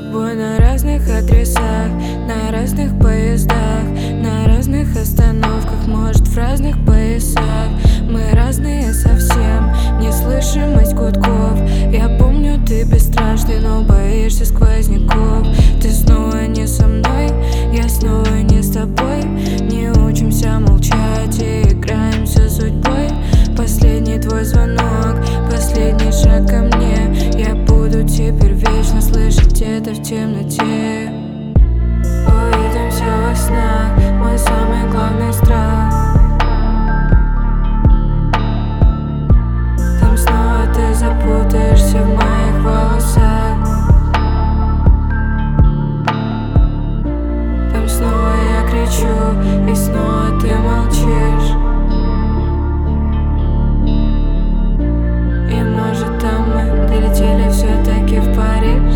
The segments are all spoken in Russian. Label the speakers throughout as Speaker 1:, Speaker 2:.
Speaker 1: тобой на разных адресах, на разных поездах, на разных остановках, может в разных поясах. Мы разные совсем, неслышимость гудков. Я помню, ты бесстрашный, но боишься сквозняков. Ты снова не со мной, я снова не с тобой. Не учимся молчать и играемся судьбой. Последний твой звонок, последний шаг ко мне. Я буду теперь вечно слышать это в темноте. Увидимся во снах, мой самый главный страх. Там снова ты запутаешься в моих волосах. Там снова я кричу, и снова ты молчишь. И может там мы долетели все-таки в Париж.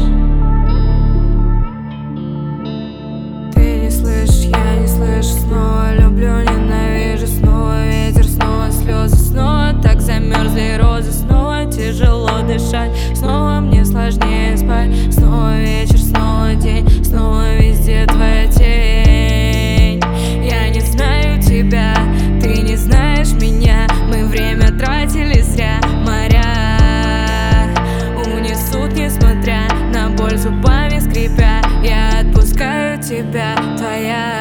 Speaker 1: Ты не слышишь, я не слышу. Снова люблю, ненавижу. Снова ветер, снова слезы. Снова так замерзли розы. Снова тяжело дышать. Снова мне сложнее спать. Снова вечер, снова день. Снова везде твоя тень. Я не знаю тебя, ты не знаешь меня. Мы время тратили зря. Моря унесут, несмотря на боль, зубами скрипя. Я отпускаю тебя, твоя